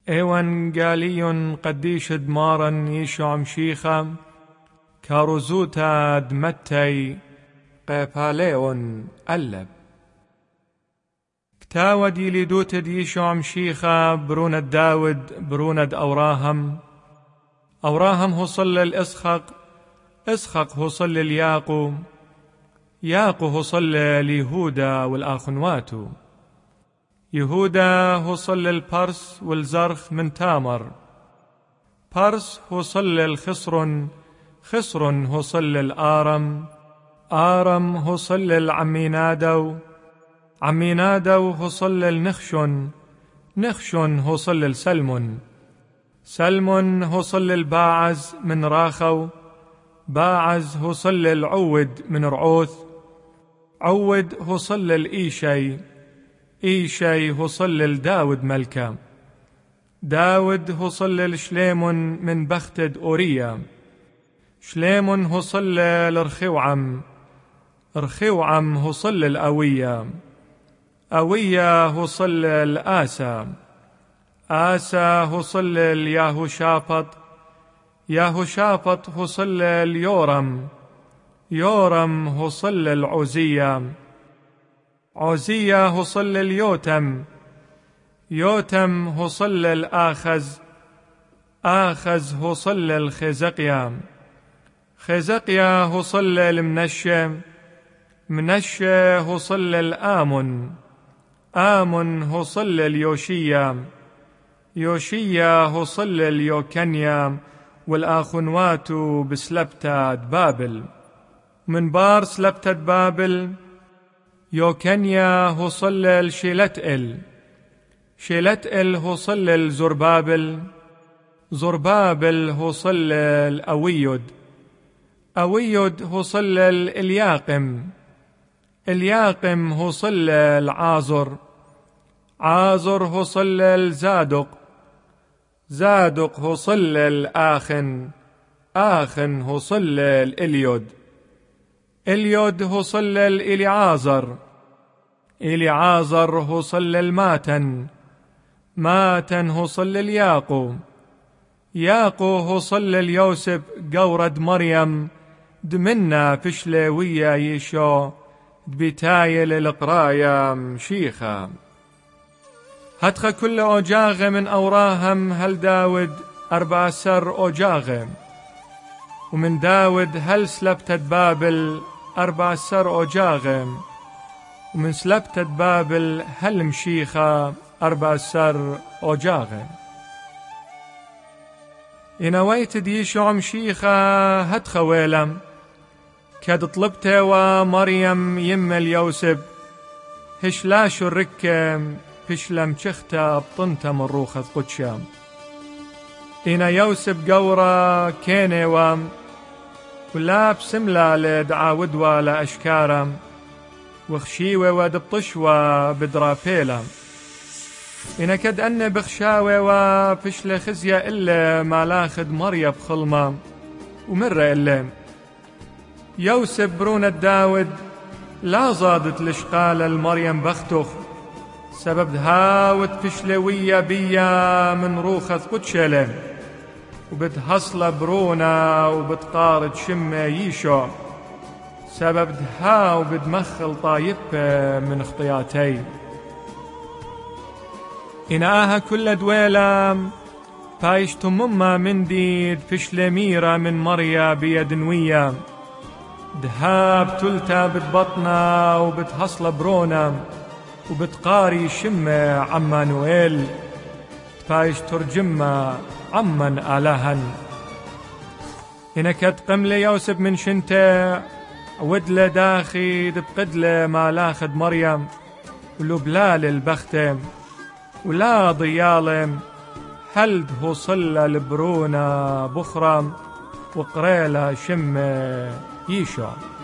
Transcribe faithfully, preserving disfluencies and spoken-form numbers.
ايوان قالي قديش دمارا يشو مشيخة كاروزوتا دمتي قيباليون ألب كتاود يليدوت ديشو مشيخة بروند داود بروند أوراهم أوراهم هصل الإسخق إسخق هصل الياقو ياقو هصل اليهودا والآخنواتو يهودا هصل البرس والزرخ من تامر برس هصل الخصرن خصرن هصل الآرم آرم هصل العمينادو عمينادو هصل النخشن نخشن هصل السلمن سلمن هصل الباعز من راخو باعز هصل العود من رعوث عود هصل الإيشي إيشي هصل الداود ملكا داود هصل الشليمن من بختد أوريا شليمن هصل الرخوعم رخوعم هصل الأوية أوية هصل الآسى آسى هصل الياهوشافط ياهوشافط هصل اليورم يورم هصل العوزية عوزية هصل اليوتم يوتم هصل الآخز آخز هصل الخزقيا خزقيا هصل المنشة منشة هصل الآمن آمن هصل اليوشية يوشية هصل اليوكنيا والآخنوات بسلبتة بابل من بار سلبتة بابل يوكنيا هصل الشيلتئل شيلتئل هصل الزربابل زربابل هصل الأويد أويد هصل الياقم الياقم هصل العازر عازر هصل الزادق زادق هصل الآخن آخن هصل الإليود إليود هصل الإليعازر إليعازر هصل الماتن ماتن هصل الياقو ياقو هصل اليوسف قورد مريم دمنا فشلوية يشو بتايل القرايا مشيخة هتخ كل أوجاغ من أوراهم هل داود أربع سر أوجاغ ومن داود هل سلبتت بابل أربع سر أوجاغ ومن سلبتت بابل هل مشيخة أربع سر أوجاغ إنويت ديشو مشيخة هتخ ويلم كاد طلبته ومريم يم اليوسف هشلاش الركم فشلم شختا بطنتا من روخة قدشام إنا يوسف قورا كيني وام ولا بسملا لدعاود ولا أشكارم وخشيوة ودبطشوة بدرابيلا إنا كد أن بخشاوة وفشل خزية إلا ما لاخد مريم بخلمة ومرة إلا يوسف برونة داود لا زادت لشقال المريم بختخ سبب هاوت فشلوية بيا من روخة قدشلة وبتهصل برونا وبتقارد شمة ييشو سبب هاو بدمخل طايبة من خطياتي إناها كل دويلة بايش تمما من ديد فشل ميرة من مريا بيدنوية دهاب تلتا بتبطنا وبتهصل برونا وبتقاري شمة عمانويل تبايش ترجمة عمن آلهن هنا كد قمل يوسف من شنته ودله داخي دبقدله ما لاخد مريم ولبلال البختم ولا ضيالم هلد هو صلى لبرونا بخرم وقريلا شمة يشو